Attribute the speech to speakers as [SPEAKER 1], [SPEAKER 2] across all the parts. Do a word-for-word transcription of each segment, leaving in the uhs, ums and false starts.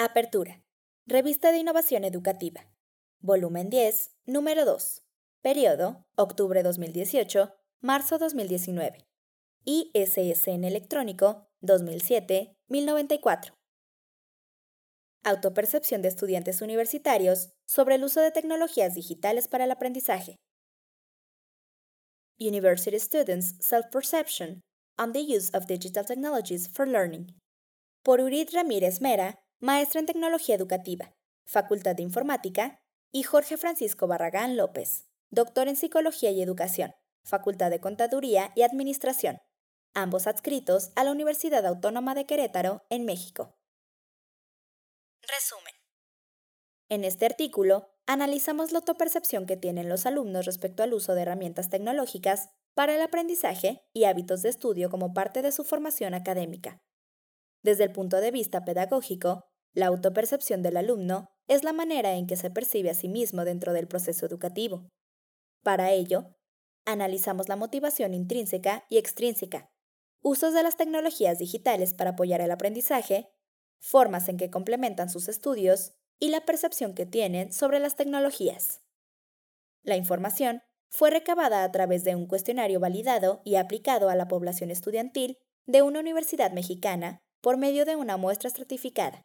[SPEAKER 1] Apertura. Revista de Innovación Educativa. Volumen diez, número dos. Periodo, octubre dos mil dieciocho, marzo dos mil diecinueve. I S S N electrónico dos mil siete mil noventa y cuatro. Autopercepción de estudiantes universitarios sobre el uso de tecnologías digitales para el aprendizaje. University Students' Self-Perception on the Use of Digital Technologies for Learning. Por Urit Ramírez Mera, maestra en Tecnología Educativa, Facultad de Informática, y Jorge Francisco Barragán López, doctor en Psicología y Educación, Facultad de Contaduría y Administración, ambos adscritos a la Universidad Autónoma de Querétaro, en México. Resumen. En este artículo, analizamos la autopercepción que tienen los alumnos respecto al uso de herramientas tecnológicas para el aprendizaje y hábitos de estudio como parte de su formación académica. Desde el punto de vista pedagógico, la autopercepción del alumno es la manera en que se percibe a sí mismo dentro del proceso educativo. Para ello, analizamos la motivación intrínseca y extrínseca, usos de las tecnologías digitales para apoyar el aprendizaje, formas en que complementan sus estudios y la percepción que tienen sobre las tecnologías. La información fue recabada a través de un cuestionario validado y aplicado a la población estudiantil de una universidad mexicana por medio de una muestra estratificada.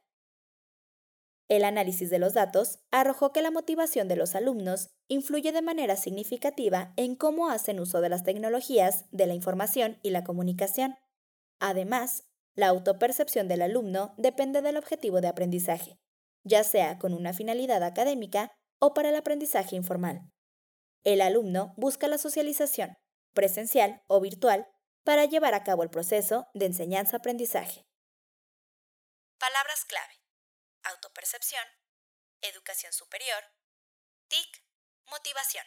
[SPEAKER 1] El análisis de los datos arrojó que la motivación de los alumnos influye de manera significativa en cómo hacen uso de las tecnologías de la información y la comunicación. Además, la autopercepción del alumno depende del objetivo de aprendizaje, ya sea con una finalidad académica o para el aprendizaje informal. El alumno busca la socialización, presencial o virtual, para llevar a cabo el proceso de enseñanza-aprendizaje. Palabras clave: autopercepción, educación superior, T I C, motivación.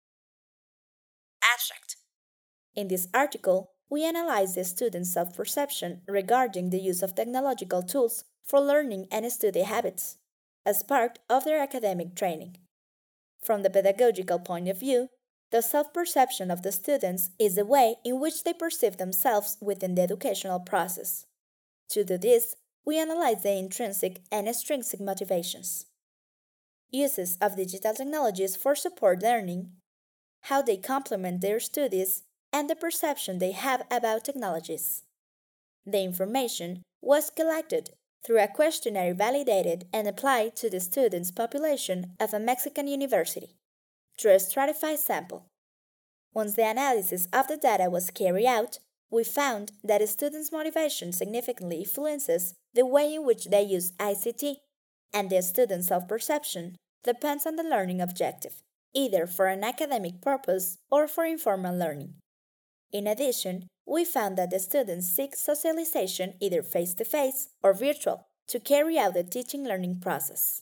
[SPEAKER 1] Abstract. In this article, we analyze the students' self-perception regarding the use of technological tools for learning and study habits as part of their academic training. From the pedagogical point of view, the self-perception of the students is the way in which they perceive themselves within the educational process. To do this, we analyze the intrinsic and extrinsic motivations, uses of digital technologies for support learning, how they complement their studies, and the perception they have about technologies. The information was collected through a questionnaire validated and applied to the students' population of a Mexican university, through a stratified sample. Once the analysis of the data was carried out, we found that a students' motivation significantly influences the way in which they use I C T, and the students' self-perception depends on the learning objective, either for an academic purpose or for informal learning. In addition, we found that the students seek socialization either face-to-face or virtual to carry out the teaching-learning process.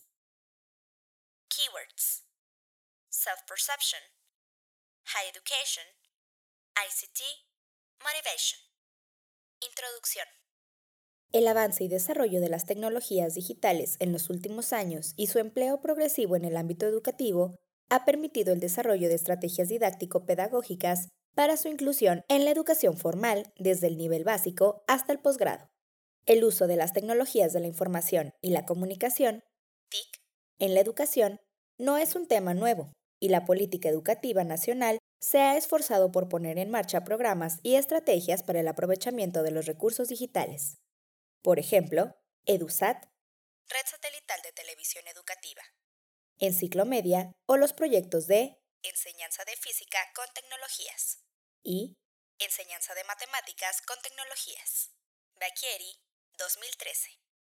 [SPEAKER 1] Keywords: self-perception, high education, I C T, motivation. Introducción. El avance y desarrollo de las tecnologías digitales en los últimos años y su empleo progresivo en el ámbito educativo ha permitido el desarrollo de estrategias didáctico-pedagógicas para su inclusión en la educación formal desde el nivel básico hasta el posgrado. El uso de las tecnologías de la información y la comunicación, T I C, en la educación no es un tema nuevo, y la política educativa nacional se ha esforzado por poner en marcha programas y estrategias para el aprovechamiento de los recursos digitales. Por ejemplo, EduSat, Red Satelital de Televisión Educativa, Enciclomedia o los proyectos de Enseñanza de Física con Tecnologías y Enseñanza de Matemáticas con Tecnologías, Bacchieri, dos mil trece.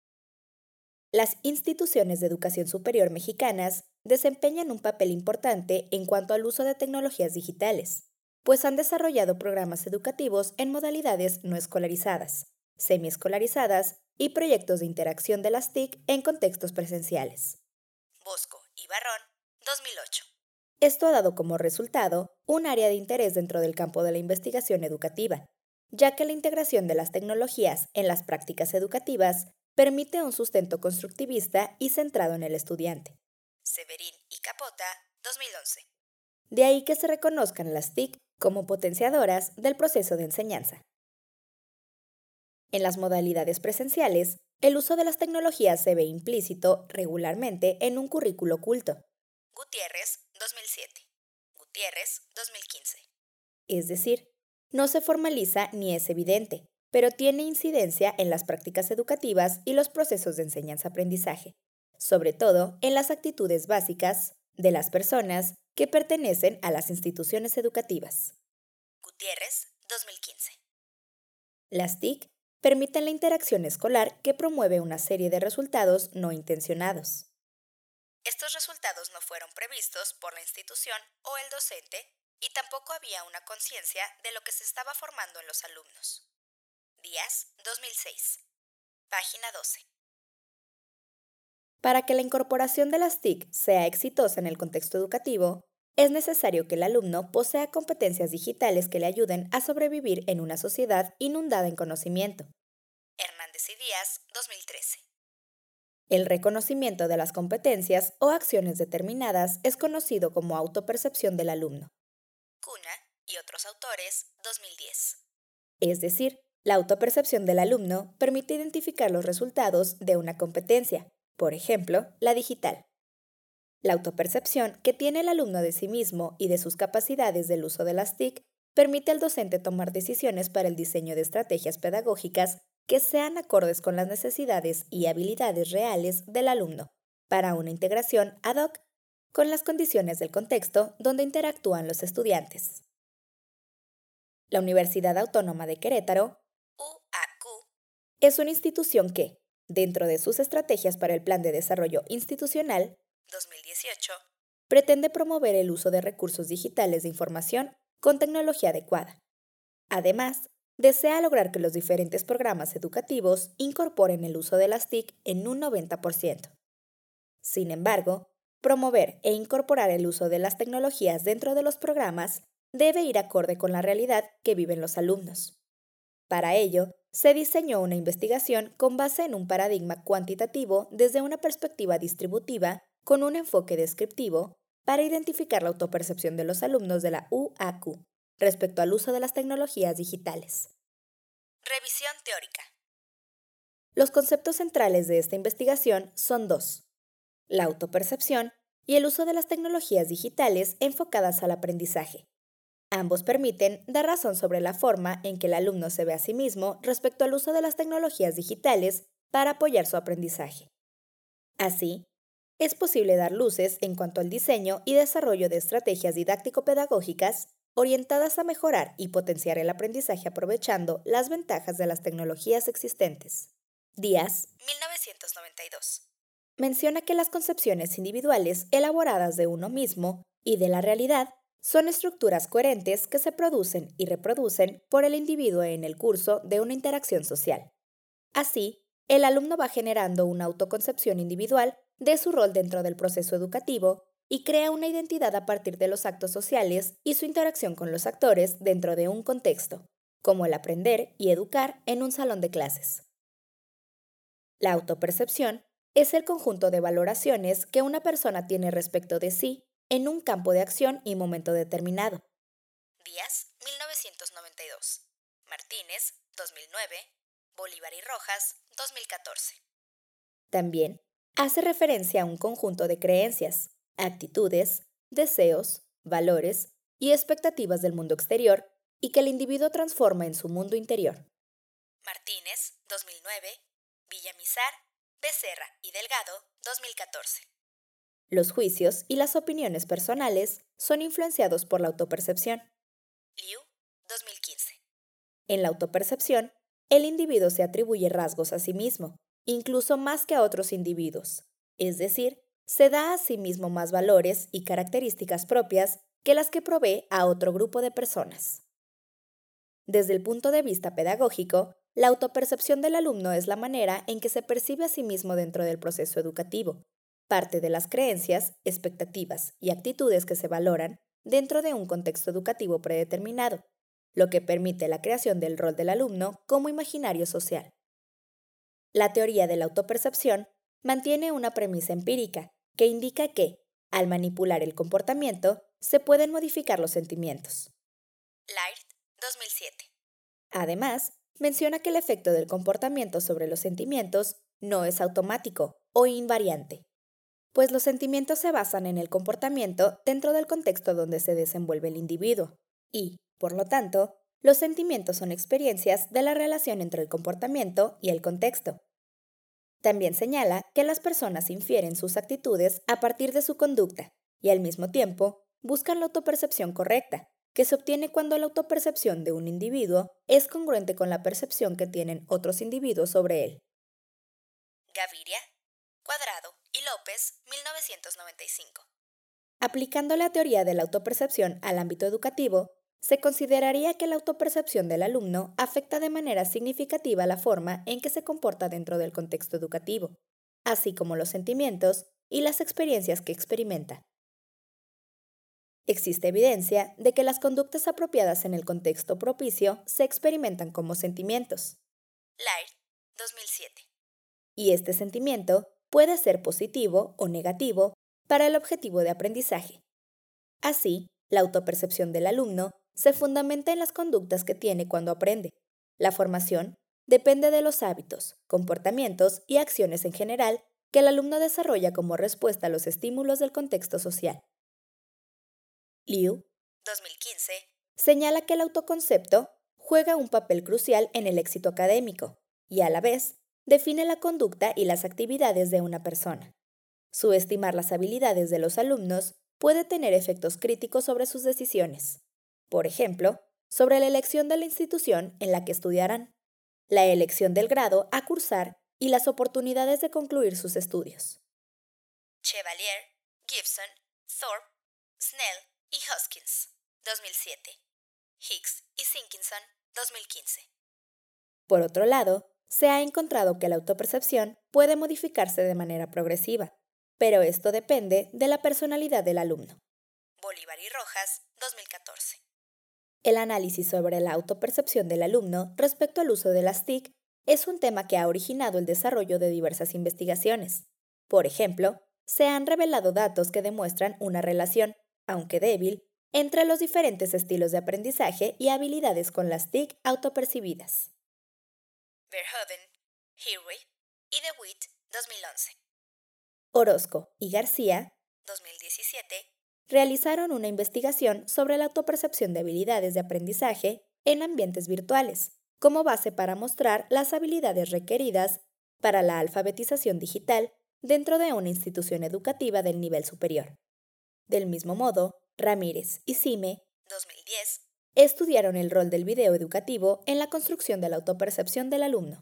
[SPEAKER 1] Las instituciones de educación superior mexicanas desempeñan un papel importante en cuanto al uso de tecnologías digitales, pues han desarrollado programas educativos en modalidades no escolarizadas, semiescolarizadas y proyectos de interacción de las T I C en contextos presenciales. Bosco y Barrón, dos mil ocho. Esto ha dado como resultado un área de interés dentro del campo de la investigación educativa, ya que la integración de las tecnologías en las prácticas educativas permite un sustento constructivista y centrado en el estudiante. Severín y Capota, dos mil once. De ahí que se reconozcan las T I C como potenciadoras del proceso de enseñanza. En las modalidades presenciales, el uso de las tecnologías se ve implícito regularmente en un currículo oculto. Gutiérrez, dos mil siete. Gutiérrez, dos mil quince. Es decir, no se formaliza ni es evidente, pero tiene incidencia en las prácticas educativas y los procesos de enseñanza-aprendizaje, sobre todo en las actitudes básicas de las personas que pertenecen a las instituciones educativas. Gutiérrez, dos mil quince. Las T I C permiten la interacción escolar que promueve una serie de resultados no intencionados. Estos resultados no fueron previstos por la institución o el docente y tampoco había una conciencia de lo que se estaba formando en los alumnos. Díaz, dos mil seis. Página doce. Para que la incorporación de las T I C sea exitosa en el contexto educativo, es necesario que el alumno posea competencias digitales que le ayuden a sobrevivir en una sociedad inundada en conocimiento. Hernández y Díaz, dos mil trece. El reconocimiento de las competencias o acciones determinadas es conocido como autopercepción del alumno. Cuna y otros autores, dos mil diez. Es decir, la autopercepción del alumno permite identificar los resultados de una competencia, por ejemplo, la digital. La autopercepción que tiene el alumno de sí mismo y de sus capacidades del uso de las T I C permite al docente tomar decisiones para el diseño de estrategias pedagógicas que sean acordes con las necesidades y habilidades reales del alumno, para una integración ad hoc con las condiciones del contexto donde interactúan los estudiantes. La Universidad Autónoma de Querétaro, U A Q, es una institución que, dentro de sus estrategias para el Plan de Desarrollo Institucional dos mil dieciocho, pretende promover el uso de recursos digitales de información con tecnología adecuada. Además, desea lograr que los diferentes programas educativos incorporen el uso de las T I C en un noventa por ciento. Sin embargo, promover e incorporar el uso de las tecnologías dentro de los programas debe ir acorde con la realidad que viven los alumnos. Para ello, se diseñó una investigación con base en un paradigma cuantitativo desde una perspectiva distributiva con un enfoque descriptivo para identificar la autopercepción de los alumnos de la U A Q respecto al uso de las tecnologías digitales. Revisión teórica. Los conceptos centrales de esta investigación son dos: la autopercepción y el uso de las tecnologías digitales enfocadas al aprendizaje. Ambos permiten dar razón sobre la forma en que el alumno se ve a sí mismo respecto al uso de las tecnologías digitales para apoyar su aprendizaje. Así, es posible dar luces en cuanto al diseño y desarrollo de estrategias didáctico-pedagógicas orientadas a mejorar y potenciar el aprendizaje aprovechando las ventajas de las tecnologías existentes. Díaz, mil novecientos noventa y dos. Menciona que las concepciones individuales elaboradas de uno mismo y de la realidad son estructuras coherentes que se producen y reproducen por el individuo en el curso de una interacción social. Así, el alumno va generando una autoconcepción individual de su rol dentro del proceso educativo y crea una identidad a partir de los actos sociales y su interacción con los actores dentro de un contexto, como el aprender y educar en un salón de clases. La autopercepción es el conjunto de valoraciones que una persona tiene respecto de sí en un campo de acción y momento determinado. Díaz, mil novecientos noventa y dos. Martínez, dos mil nueve. Bolívar y Rojas, dos mil catorce. También hace referencia a un conjunto de creencias, actitudes, deseos, valores y expectativas del mundo exterior y que el individuo transforma en su mundo interior. Martínez, dos mil nueve. Villamizar, Becerra y Delgado, dos mil catorce. Los juicios y las opiniones personales son influenciados por la autopercepción. Liu, dos mil quince. En la autopercepción, el individuo se atribuye rasgos a sí mismo, incluso más que a otros individuos, es decir, se da a sí mismo más valores y características propias que las que provee a otro grupo de personas. Desde el punto de vista pedagógico, la autopercepción del alumno es la manera en que se percibe a sí mismo dentro del proceso educativo, parte de las creencias, expectativas y actitudes que se valoran dentro de un contexto educativo predeterminado, lo que permite la creación del rol del alumno como imaginario social. La teoría de la autopercepción mantiene una premisa empírica que indica que, al manipular el comportamiento, se pueden modificar los sentimientos. Laird, dos mil siete. Además, menciona que el efecto del comportamiento sobre los sentimientos no es automático o invariante, pues los sentimientos se basan en el comportamiento dentro del contexto donde se desenvuelve el individuo y, por lo tanto, los sentimientos son experiencias de la relación entre el comportamiento y el contexto. También señala que las personas infieren sus actitudes a partir de su conducta y al mismo tiempo buscan la autopercepción correcta, que se obtiene cuando la autopercepción de un individuo es congruente con la percepción que tienen otros individuos sobre él. Gaviria, Cuadrado y López, mil novecientos noventa y cinco. Aplicando la teoría de la autopercepción al ámbito educativo, se consideraría que la autopercepción del alumno afecta de manera significativa la forma en que se comporta dentro del contexto educativo, así como los sentimientos y las experiencias que experimenta. Existe evidencia de que las conductas apropiadas en el contexto propicio se experimentan como sentimientos. Laird, dos mil siete. Y este sentimiento puede ser positivo o negativo para el objetivo de aprendizaje. Así, la autopercepción del alumno se fundamenta en las conductas que tiene cuando aprende. La formación depende de los hábitos, comportamientos y acciones en general que el alumno desarrolla como respuesta a los estímulos del contexto social. Liu, dos mil quince, señala que el autoconcepto juega un papel crucial en el éxito académico y, a la vez, define la conducta y las actividades de una persona. Subestimar las habilidades de los alumnos puede tener efectos críticos sobre sus decisiones. Por ejemplo, sobre la elección de la institución en la que estudiarán, la elección del grado a cursar y las oportunidades de concluir sus estudios. Chevalier, Gibson, Thorpe, Snell y Hoskins, dos mil siete. Hicks y Sinkinson, dos mil quince. Por otro lado, se ha encontrado que la autopercepción puede modificarse de manera progresiva, pero esto depende de la personalidad del alumno. Bolívar y Rojas, dos mil catorce. El análisis sobre la autopercepción del alumno respecto al uso de las T I C es un tema que ha originado el desarrollo de diversas investigaciones. Por ejemplo, se han revelado datos que demuestran una relación, aunque débil, entre los diferentes estilos de aprendizaje y habilidades con las T I C autopercibidas. Verhoeven, Hirway y DeWitt, dos mil once. Orozco y García, dos mil diecisiete, realizaron una investigación sobre la autopercepción de habilidades de aprendizaje en ambientes virtuales, como base para mostrar las habilidades requeridas para la alfabetización digital dentro de una institución educativa del nivel superior. Del mismo modo, Ramírez y Sime, dos mil diez, estudiaron el rol del video educativo en la construcción de la autopercepción del alumno.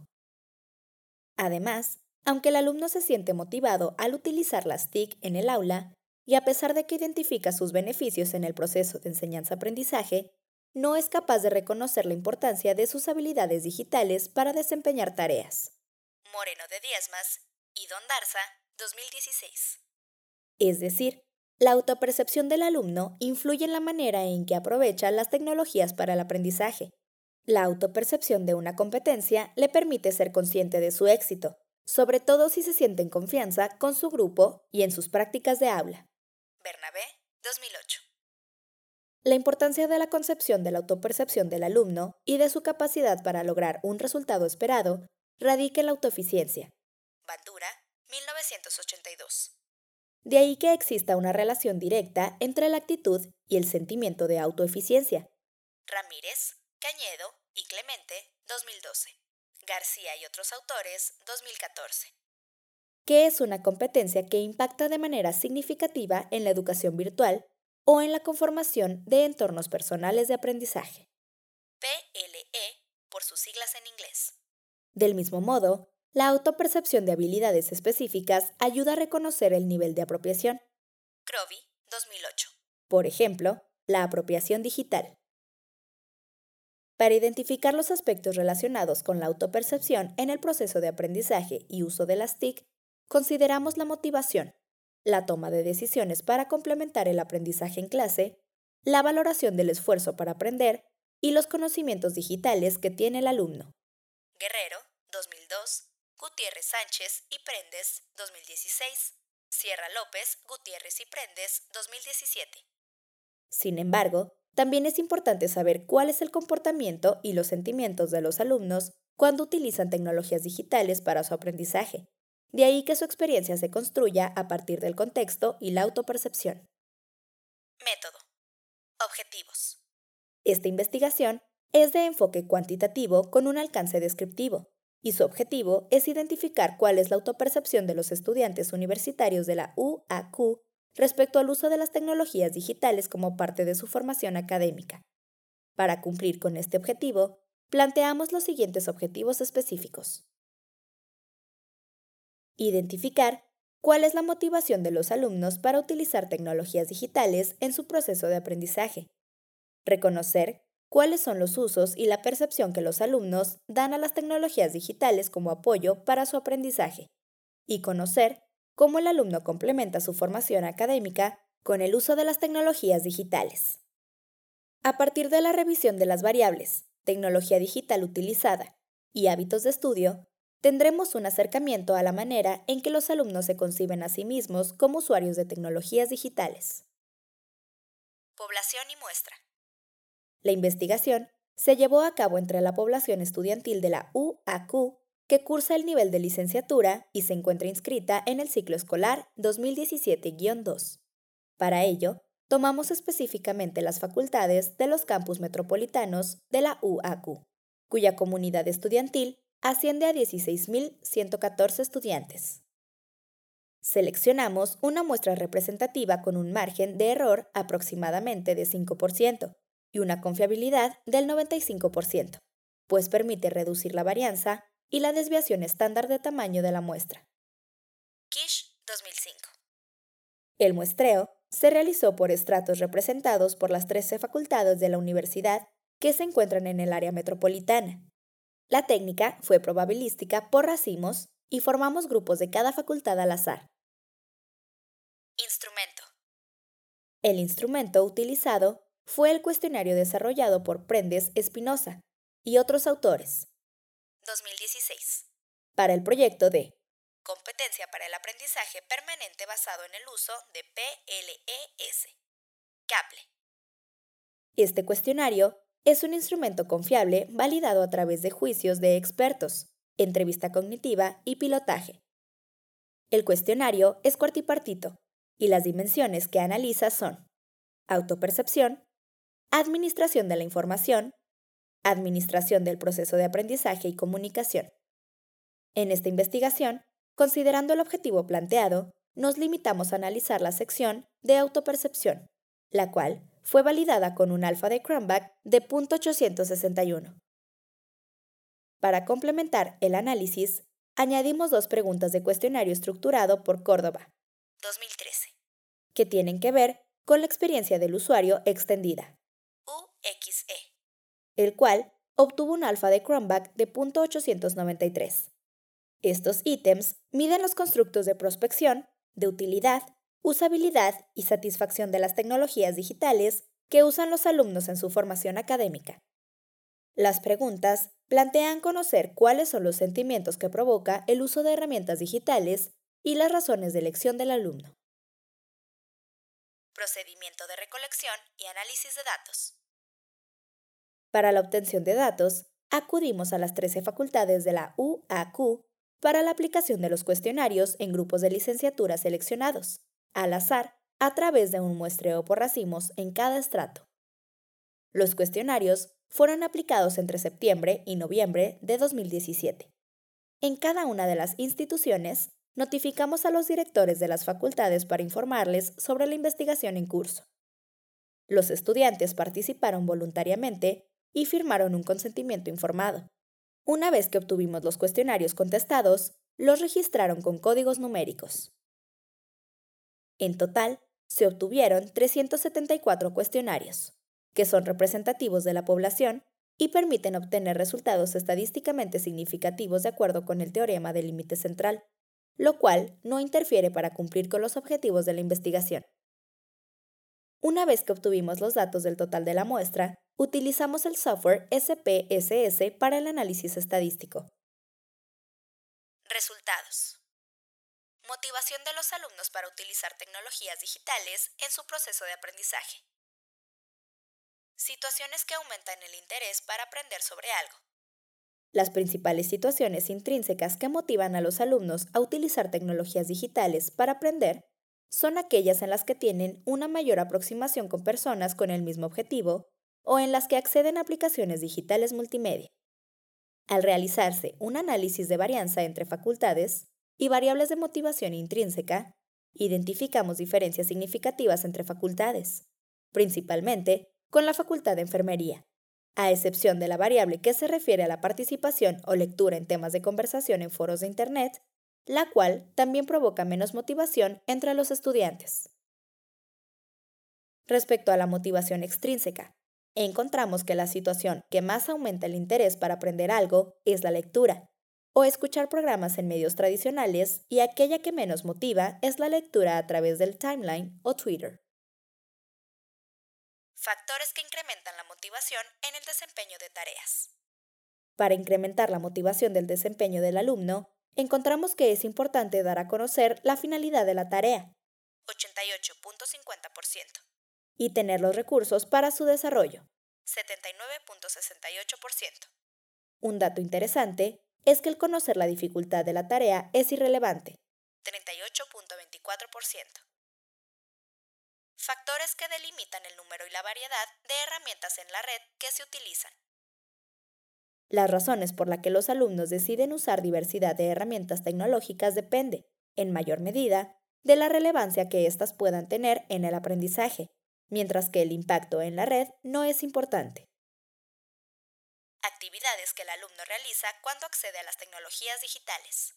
[SPEAKER 1] Además, aunque el alumno se siente motivado al utilizar las T I C en el aula, y a pesar de que identifica sus beneficios en el proceso de enseñanza-aprendizaje, no es capaz de reconocer la importancia de sus habilidades digitales para desempeñar tareas. Moreno de Diezmas y Don Darza, dos mil dieciséis. Es decir, la autopercepción del alumno influye en la manera en que aprovecha las tecnologías para el aprendizaje. La autopercepción de una competencia le permite ser consciente de su éxito, sobre todo si se siente en confianza con su grupo y en sus prácticas de aula. Bernabé, dos mil ocho. La importancia de la concepción de la autopercepción del alumno y de su capacidad para lograr un resultado esperado radica en la autoeficiencia. Bandura, mil novecientos ochenta y dos. De ahí que exista una relación directa entre la actitud y el sentimiento de autoeficiencia. Ramírez, Cañedo y Clemente, dos mil doce. García y otros autores, dos mil catorce. ¿Qué es una competencia que impacta de manera significativa en la educación virtual o en la conformación de entornos personales de aprendizaje? P L E, por sus siglas en inglés. Del mismo modo, la autopercepción de habilidades específicas ayuda a reconocer el nivel de apropiación. Crovi, dos mil ocho. Por ejemplo, la apropiación digital. Para identificar los aspectos relacionados con la autopercepción en el proceso de aprendizaje y uso de las T I C, consideramos la motivación, la toma de decisiones para complementar el aprendizaje en clase, la valoración del esfuerzo para aprender y los conocimientos digitales que tiene el alumno. Guerrero, dos mil dos, Gutiérrez Sánchez y Prendes, dos mil dieciséis, Sierra López, Gutiérrez y Prendes, dos mil diecisiete. Sin embargo, también es importante saber cuál es el comportamiento y los sentimientos de los alumnos cuando utilizan tecnologías digitales para su aprendizaje. De ahí que su experiencia se construya a partir del contexto y la autopercepción. Método. Objetivos. Esta investigación es de enfoque cuantitativo con un alcance descriptivo, y su objetivo es identificar cuál es la autopercepción de los estudiantes universitarios de la U A Q respecto al uso de las tecnologías digitales como parte de su formación académica. Para cumplir con este objetivo, planteamos los siguientes objetivos específicos. Identificar cuál es la motivación de los alumnos para utilizar tecnologías digitales en su proceso de aprendizaje. Reconocer cuáles son los usos y la percepción que los alumnos dan a las tecnologías digitales como apoyo para su aprendizaje. Y conocer cómo el alumno complementa su formación académica con el uso de las tecnologías digitales. A partir de la revisión de las variables, tecnología digital utilizada y hábitos de estudio, tendremos un acercamiento a la manera en que los alumnos se conciben a sí mismos como usuarios de tecnologías digitales. Población y muestra. La investigación se llevó a cabo entre la población estudiantil de la U A Q que cursa el nivel de licenciatura y se encuentra inscrita en el ciclo escolar dos mil diecisiete guión dos. Para ello, tomamos específicamente las facultades de los campus metropolitanos de la U A Q, cuya comunidad estudiantil asciende a dieciséis mil ciento catorce estudiantes. Seleccionamos una muestra representativa con un margen de error aproximadamente de cinco por ciento y una confiabilidad del noventa y cinco por ciento, pues permite reducir la varianza y la desviación estándar de tamaño de la muestra. Kish dos mil cinco. El muestreo se realizó por estratos representados por las trece facultades de la universidad que se encuentran en el área metropolitana. La técnica fue probabilística por racimos y formamos grupos de cada facultad al azar. Instrumento. El instrumento utilizado fue el cuestionario desarrollado por Prendes Espinosa y otros autores. dos mil dieciséis. Para el proyecto de Competencia para el aprendizaje permanente basado en el uso de P L E S. CAPLE. Este cuestionario es un instrumento confiable validado a través de juicios de expertos, entrevista cognitiva y pilotaje. El cuestionario es cuartipartito y las dimensiones que analiza son autopercepción, administración de la información, administración del proceso de aprendizaje y comunicación. En esta investigación, considerando el objetivo planteado, nos limitamos a analizar la sección de autopercepción, la cual fue validada con un alfa de Cronbach de punto ochocientos sesenta y uno. Para complementar el análisis, añadimos dos preguntas de cuestionario estructurado por Córdoba, dos mil trece, que tienen que ver con la experiencia del usuario extendida, U X E, el cual obtuvo un alfa de Cronbach de punto ochocientos noventa y tres. Estos ítems miden los constructos de prospección, de utilidad, usabilidad y satisfacción de las tecnologías digitales que usan los alumnos en su formación académica. Las preguntas plantean conocer cuáles son los sentimientos que provoca el uso de herramientas digitales y las razones de elección del alumno. Procedimiento de recolección y análisis de datos. Para la obtención de datos, acudimos a las trece facultades de la U A Q para la aplicación de los cuestionarios en grupos de licenciatura seleccionados, al azar, a través de un muestreo por racimos en cada estrato. Los cuestionarios fueron aplicados entre septiembre y noviembre de dos mil diecisiete. En cada una de las instituciones, notificamos a los directores de las facultades para informarles sobre la investigación en curso. Los estudiantes participaron voluntariamente y firmaron un consentimiento informado. Una vez que obtuvimos los cuestionarios contestados, los registraron con códigos numéricos. En total, se obtuvieron trescientos setenta y cuatro cuestionarios, que son representativos de la población y permiten obtener resultados estadísticamente significativos de acuerdo con el teorema del límite central, lo cual no interfiere para cumplir con los objetivos de la investigación. Una vez que obtuvimos los datos del total de la muestra, utilizamos el software S P S S para el análisis estadístico. Resultados. Motivación de los alumnos para utilizar tecnologías digitales en su proceso de aprendizaje. Situaciones que aumentan el interés para aprender sobre algo. Las principales situaciones intrínsecas que motivan a los alumnos a utilizar tecnologías digitales para aprender son aquellas en las que tienen una mayor aproximación con personas con el mismo objetivo o en las que acceden a aplicaciones digitales multimedia. Al realizarse un análisis de varianza entre facultades y variables de motivación intrínseca, identificamos diferencias significativas entre facultades, principalmente con la Facultad de Enfermería, a excepción de la variable que se refiere a la participación o lectura en temas de conversación en foros de Internet, la cual también provoca menos motivación entre los estudiantes. Respecto a la motivación extrínseca, encontramos que la situación que más aumenta el interés para aprender algo es la lectura, o escuchar programas en medios tradicionales, y aquella que menos motiva es la lectura a través del timeline o Twitter. Factores que incrementan la motivación en el desempeño de tareas. Para incrementar la motivación del desempeño del alumno, encontramos que es importante dar a conocer la finalidad de la tarea, ochenta y ocho punto cincuenta por ciento, y tener los recursos para su desarrollo, setenta y nueve punto sesenta y ocho por ciento. Un dato interesante es que el conocer la dificultad de la tarea es irrelevante, treinta y ocho punto veinticuatro por ciento. Factores que delimitan el número y la variedad de herramientas en la red que se utilizan. Las razones por las que los alumnos deciden usar diversidad de herramientas tecnológicas depende, en mayor medida, de la relevancia que éstas puedan tener en el aprendizaje, mientras que el impacto en la red no es importante. Actividades que el alumno realiza cuando accede a las tecnologías digitales.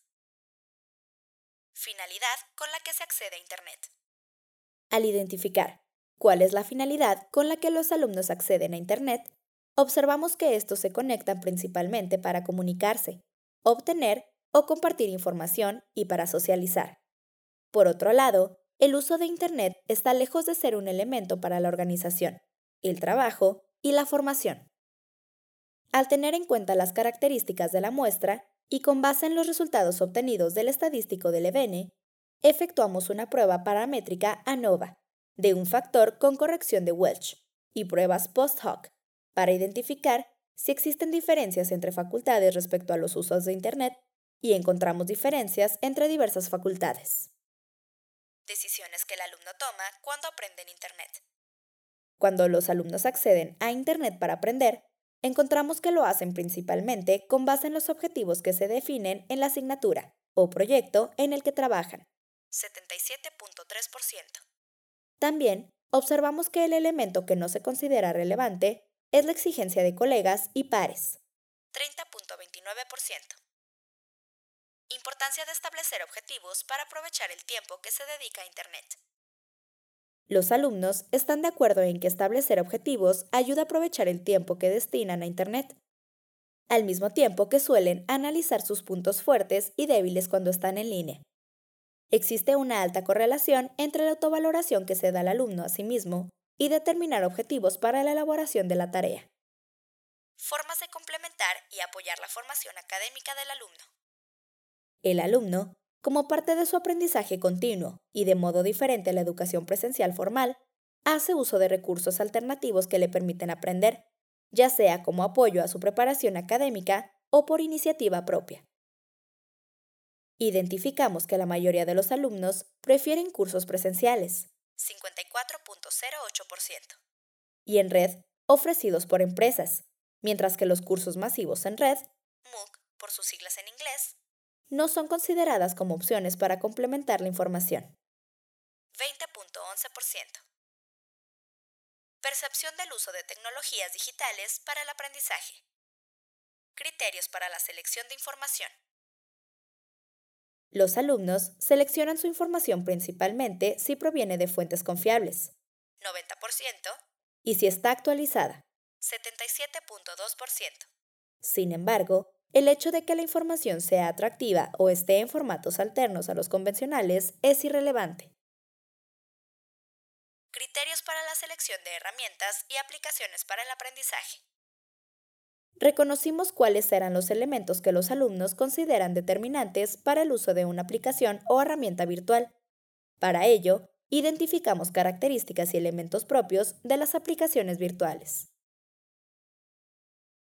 [SPEAKER 1] Finalidad con la que se accede a Internet. Al identificar cuál es la finalidad con la que los alumnos acceden a Internet, observamos que estos se conectan principalmente para comunicarse, obtener o compartir información y para socializar. Por otro lado, el uso de Internet está lejos de ser un elemento para la organización, el trabajo y la formación. Al tener en cuenta las características de la muestra y con base en los resultados obtenidos del estadístico del E B E N E, efectuamos una prueba paramétrica ANOVA de un factor con corrección de Welch y pruebas post-hoc para identificar si existen diferencias entre facultades respecto a los usos de Internet, y encontramos diferencias entre diversas facultades. Decisiones que el alumno toma cuando aprende en Internet. Cuando los alumnos acceden a Internet para aprender, encontramos que lo hacen principalmente con base en los objetivos que se definen en la asignatura o proyecto en el que trabajan, setenta y siete punto tres por ciento. También observamos que el elemento que no se considera relevante es la exigencia de colegas y pares, treinta punto veintinueve por ciento. Importancia de establecer objetivos para aprovechar el tiempo que se dedica a Internet. Los alumnos están de acuerdo en que establecer objetivos ayuda a aprovechar el tiempo que destinan a Internet, al mismo tiempo que suelen analizar sus puntos fuertes y débiles cuando están en línea. Existe una alta correlación entre la autovaloración que se da al alumno a sí mismo y determinar objetivos para la elaboración de la tarea. Formas de complementar y apoyar la formación académica del alumno. El alumno, como parte de su aprendizaje continuo y de modo diferente a la educación presencial formal, hace uso de recursos alternativos que le permiten aprender, ya sea como apoyo a su preparación académica o por iniciativa propia. Identificamos que la mayoría de los alumnos prefieren cursos presenciales, cincuenta y cuatro punto cero ocho por ciento, y en red, ofrecidos por empresas, mientras que los cursos masivos en red, MOOC por sus siglas en inglés, no son consideradas como opciones para complementar la información, veinte punto once por ciento. Percepción del uso de tecnologías digitales para el aprendizaje. Criterios para la selección de información. Los alumnos seleccionan su información principalmente si proviene de fuentes confiables, noventa por ciento, y si está actualizada, setenta y siete punto dos por ciento. Sin embargo, el hecho de que la información sea atractiva o esté en formatos alternos a los convencionales es irrelevante. Criterios para la selección de herramientas y aplicaciones para el aprendizaje. Reconocimos cuáles eran los elementos que los alumnos consideran determinantes para el uso de una aplicación o herramienta virtual. Para ello, identificamos características y elementos propios de las aplicaciones virtuales.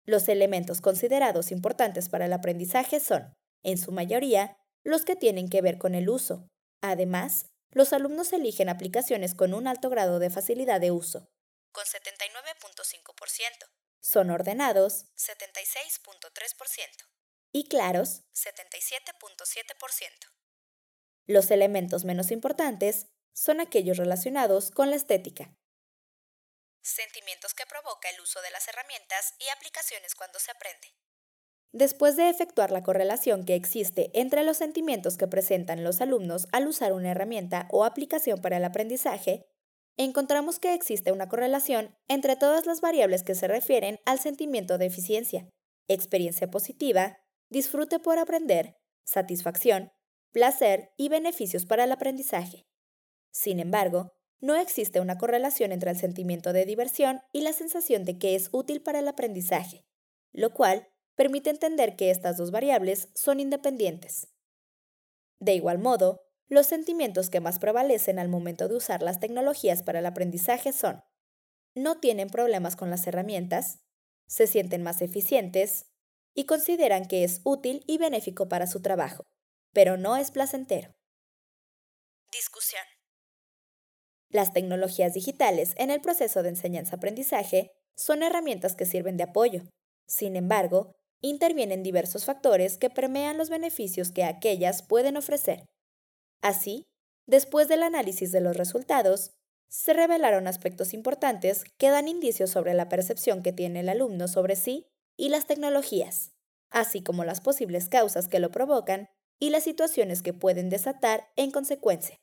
[SPEAKER 1] Los elementos considerados importantes para el aprendizaje son, en su mayoría, los que tienen que ver con el uso. Además, los alumnos eligen aplicaciones con un alto grado de facilidad de uso, con setenta y nueve punto cinco por ciento. Son ordenados, setenta y seis punto tres por ciento. Y claros, setenta y siete punto siete por ciento. Los elementos menos importantes son aquellos relacionados con la estética. Sentimientos que provoca el uso de las herramientas y aplicaciones cuando se aprende. Después de efectuar la correlación que existe entre los sentimientos que presentan los alumnos al usar una herramienta o aplicación para el aprendizaje, encontramos que existe una correlación entre todas las variables que se refieren al sentimiento de eficiencia, experiencia positiva, disfrute por aprender, satisfacción, placer y beneficios para el aprendizaje. Sin embargo, no existe una correlación entre el sentimiento de diversión y la sensación de que es útil para el aprendizaje, lo cual permite entender que estas dos variables son independientes. De igual modo, los sentimientos que más prevalecen al momento de usar las tecnologías para el aprendizaje son: no tienen problemas con las herramientas, se sienten más eficientes y consideran que es útil y benéfico para su trabajo, pero no es placentero. Discusión. Las tecnologías digitales en el proceso de enseñanza-aprendizaje son herramientas que sirven de apoyo. Sin embargo, intervienen diversos factores que permean los beneficios que aquellas pueden ofrecer. Así, después del análisis de los resultados, se revelaron aspectos importantes que dan indicios sobre la percepción que tiene el alumno sobre sí y las tecnologías, así como las posibles causas que lo provocan y las situaciones que pueden desatar en consecuencia.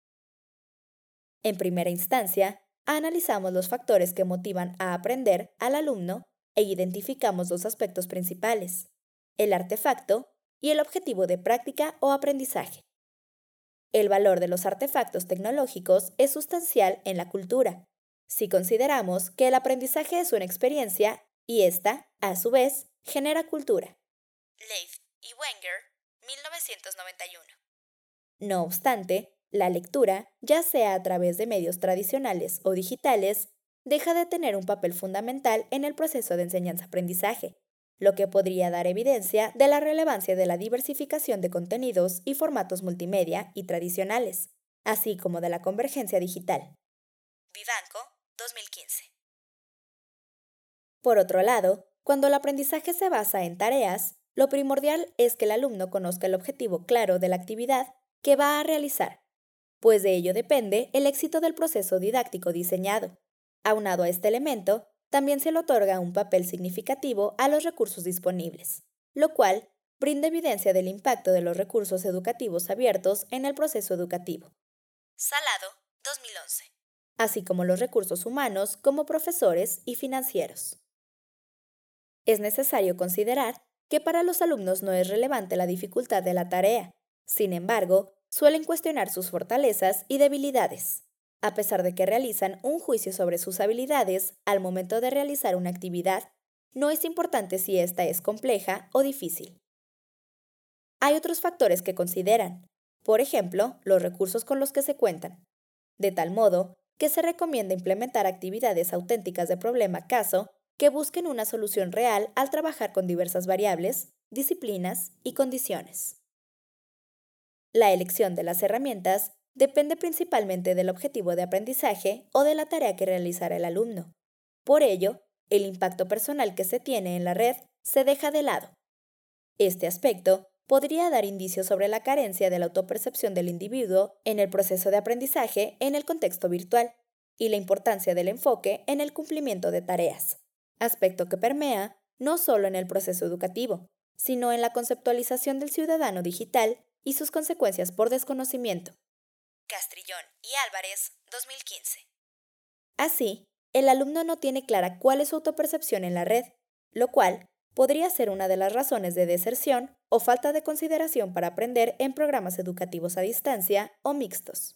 [SPEAKER 1] En primera instancia, analizamos los factores que motivan a aprender al alumno e identificamos dos aspectos principales: el artefacto y el objetivo de práctica o aprendizaje. El valor de los artefactos tecnológicos es sustancial en la cultura, si consideramos que el aprendizaje es una experiencia y ésta, a su vez, genera cultura. Leith y Wenger, mil novecientos noventa y uno. No obstante, la lectura, ya sea a través de medios tradicionales o digitales, deja de tener un papel fundamental en el proceso de enseñanza-aprendizaje, lo que podría dar evidencia de la relevancia de la diversificación de contenidos y formatos multimedia y tradicionales, así como de la convergencia digital. Vivanco, dos mil quince. Por otro lado, cuando el aprendizaje se basa en tareas, lo primordial es que el alumno conozca el objetivo claro de la actividad que va a realizar, pues de ello depende el éxito del proceso didáctico diseñado. Aunado a este elemento, también se le otorga un papel significativo a los recursos disponibles, lo cual brinda evidencia del impacto de los recursos educativos abiertos en el proceso educativo. Salado, dos mil once. Así como los recursos humanos como profesores y financieros. Es necesario considerar que para los alumnos no es relevante la dificultad de la tarea. Sin embargo, suelen cuestionar sus fortalezas y debilidades, a pesar de que realizan un juicio sobre sus habilidades al momento de realizar una actividad. No es importante si ésta es compleja o difícil. Hay otros factores que consideran, por ejemplo, los recursos con los que se cuentan, de tal modo que se recomienda implementar actividades auténticas de problema-caso que busquen una solución real al trabajar con diversas variables, disciplinas y condiciones. La elección de las herramientas depende principalmente del objetivo de aprendizaje o de la tarea que realizará el alumno. Por ello, el impacto personal que se tiene en la red se deja de lado. Este aspecto podría dar indicios sobre la carencia de la autopercepción del individuo en el proceso de aprendizaje en el contexto virtual y la importancia del enfoque en el cumplimiento de tareas, aspecto que permea no solo en el proceso educativo, sino en la conceptualización del ciudadano digital y sus consecuencias por desconocimiento. Castrillón y Álvarez, dos mil quince. Así, el alumno no tiene clara cuál es su autopercepción en la red, lo cual podría ser una de las razones de deserción o falta de consideración para aprender en programas educativos a distancia o mixtos.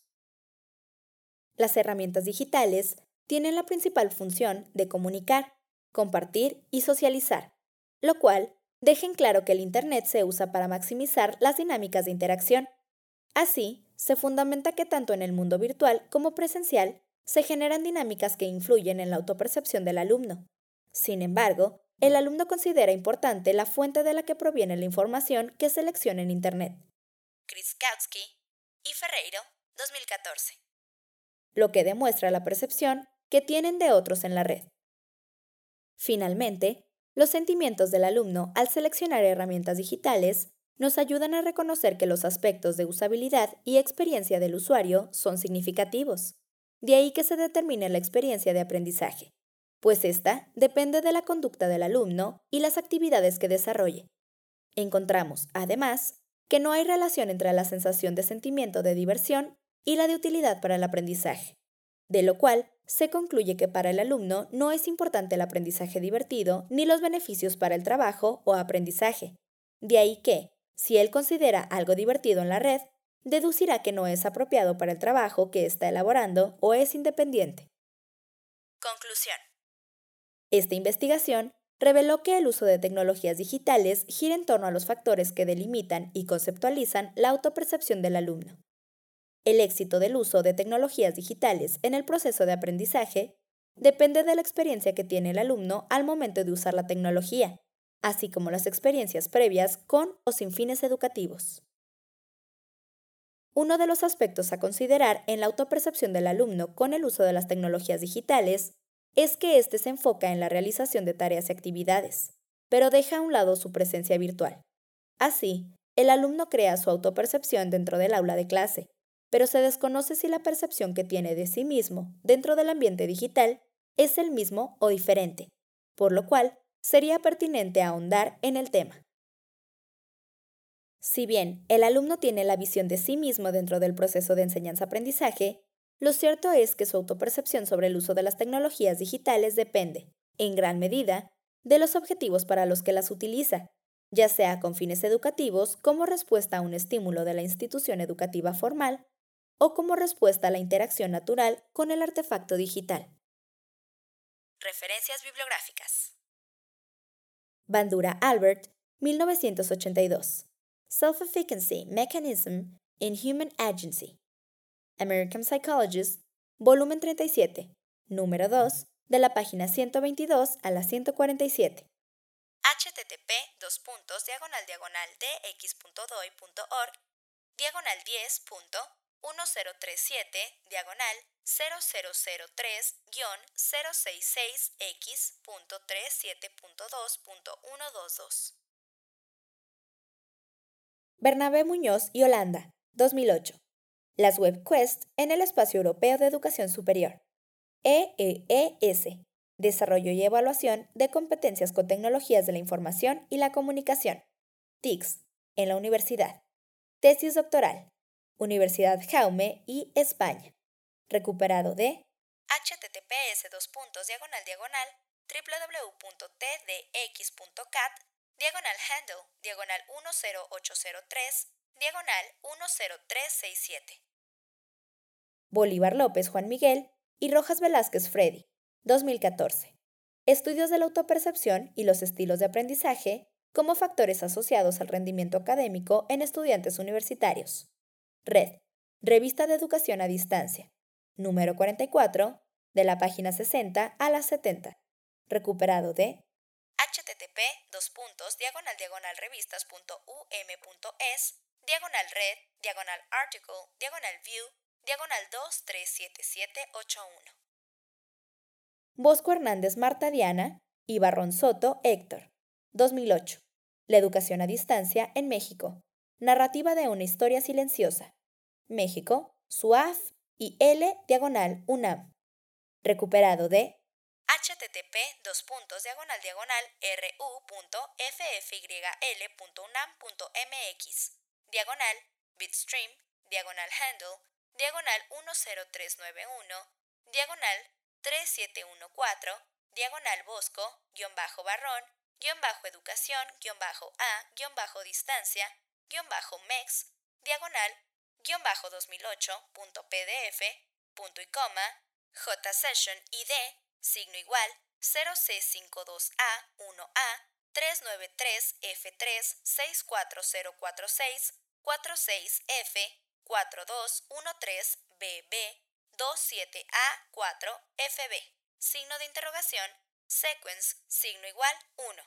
[SPEAKER 1] Las herramientas digitales tienen la principal función de comunicar, compartir y socializar, lo cual deja en claro que el Internet se usa para maximizar las dinámicas de interacción. Así, se fundamenta que tanto en el mundo virtual como presencial se generan dinámicas que influyen en la autopercepción del alumno. Sin embargo, el alumno considera importante la fuente de la que proviene la información que selecciona en Internet. Kriskowski y Ferreiro, dos mil catorce. Lo que demuestra la percepción que tienen de otros en la red. Finalmente, los sentimientos del alumno al seleccionar herramientas digitales nos ayudan a reconocer que los aspectos de usabilidad y experiencia del usuario son significativos. De ahí que se determine la experiencia de aprendizaje, pues esta depende de la conducta del alumno y las actividades que desarrolle. Encontramos, además, que no hay relación entre la sensación de sentimiento de diversión y la de utilidad para el aprendizaje, de lo cual se concluye que para el alumno no es importante el aprendizaje divertido ni los beneficios para el trabajo o aprendizaje. De ahí que, si él considera algo divertido en la red, deducirá que no es apropiado para el trabajo que está elaborando o es independiente. Conclusión. Esta investigación reveló que el uso de tecnologías digitales gira en torno a los factores que delimitan y conceptualizan la autopercepción del alumno. El éxito del uso de tecnologías digitales en el proceso de aprendizaje depende de la experiencia que tiene el alumno al momento de usar la tecnología, así como las experiencias previas con o sin fines educativos. Uno de los aspectos a considerar en la autopercepción del alumno con el uso de las tecnologías digitales es que éste se enfoca en la realización de tareas y actividades, pero deja a un lado su presencia virtual. Así, el alumno crea su autopercepción dentro del aula de clase, pero se desconoce si la percepción que tiene de sí mismo dentro del ambiente digital es el mismo o diferente, por lo cual sería pertinente ahondar en el tema. Si bien el alumno tiene la visión de sí mismo dentro del proceso de enseñanza-aprendizaje, lo cierto es que su autopercepción sobre el uso de las tecnologías digitales depende, en gran medida, de los objetivos para los que las utiliza, ya sea con fines educativos como respuesta a un estímulo de la institución educativa formal o como respuesta a la interacción natural con el artefacto digital. Referencias bibliográficas. Bandura Albert, mil novecientos ochenta y dos. Self-Efficacy Mechanism in Human Agency. American Psychologist, volumen treinta y siete, número dos, de la página ciento veintidós a la ciento cuarenta y siete. http dos puntos diagonal diagonal dx.doi.org diagonal diez punto mil treinta y siete diagonal cero cero cero tres guión cero seis seis x punto treinta y siete punto dos punto ciento veintidós. Bernabé Muñoz y Holanda, dos mil ocho. Las WebQuest en el Espacio Europeo de Educación Superior. E E E S. Desarrollo y evaluación de competencias con tecnologías de la información y la comunicación. T I C S. En la universidad. Tesis doctoral. Universidad Jaume y España. Recuperado de https dos puntos diagonal diagonal www.tdx.cat diagonal handle diagonal uno cero ocho cero tres diagonal uno cero tres seis siete. Bolívar López Juan Miguel y Rojas Velázquez Freddy, dos mil catorce. Estudios de la autopercepción y los estilos de aprendizaje como factores asociados al rendimiento académico en estudiantes universitarios. Red, Revista de Educación a Distancia, número cuarenta y cuatro, de la página sesenta a la setenta. Recuperado de http dos puntos diagonal diagonal revistas.um.es diagonal red diagonal article diagonal view diagonal dos tres siete siete ocho uno. Bosco Hernández Marta Diana y Barrón Soto Héctor, dos mil ocho. La educación a distancia en México. Narrativa de una historia silenciosa. México, SUAF y L diagonal UNAM. Recuperado de http dos puntos diagonal diagonal ru.ffyl.unam.mx diagonal bitstream diagonal handle diagonal uno cero tres nueve uno diagonal tres siete uno cuatro diagonal bosco guión bajo barrón guión bajo educación guión bajo a guión bajo distancia guión bajo mex diagonal guión bajo dos mil ocho punto pdf punto y coma j session id signo igual cero c cinco dos a uno a tres nueve tres f tres seis cuatro cero cuatro seis cuatro seis f cuatro dos uno tres b b dos siete a cuatro f b signo de interrogación Sequence, signo igual, uno.